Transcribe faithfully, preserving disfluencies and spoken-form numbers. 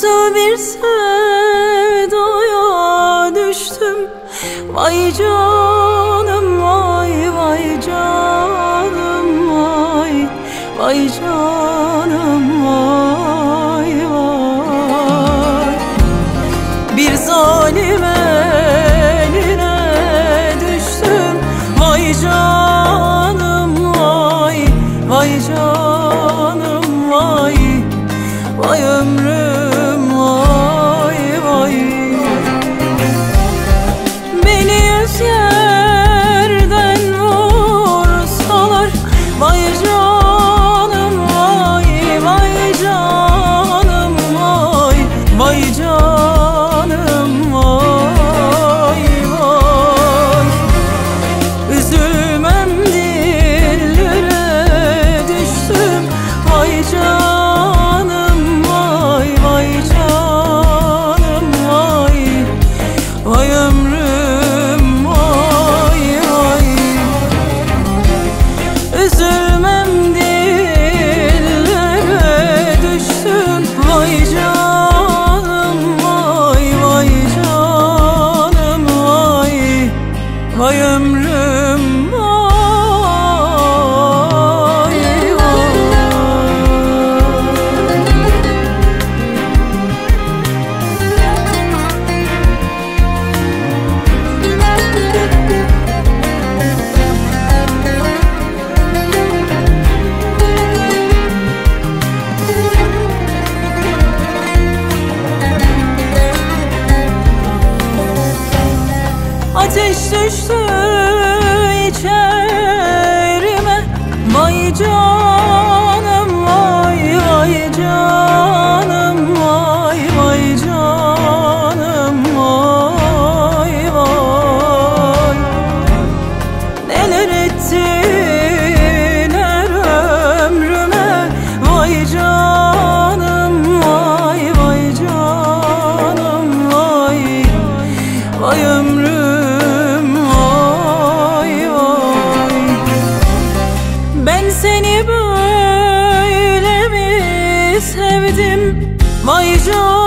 Nasıl bir sevdaya düştüm, vay canım vay, vay canım vay, vay canım vay vay. Bir zalim eline düştüm, vay canım vay, vay canım vay, vay ömrüm vay vay. Beni yüz yerden vursalar, vay canım vay, vay canım vay, vay canım vay vay. Üzülmem dillere düştüm, vay canım vay, vay canım vay, vay ömrüm vay vay. Üzülmem dillere düştüm, vay canım vay, vay canım vay, vay ömrüm vay vay. Ateş düştü içerime, vay canım vay, vay canım vay, vay canım vay vay. Neler ettiler ömrüme, vay canım vay, vay canım vay, vay ömrüm vay vay. Ben seni böyle mi sevdim, vay canım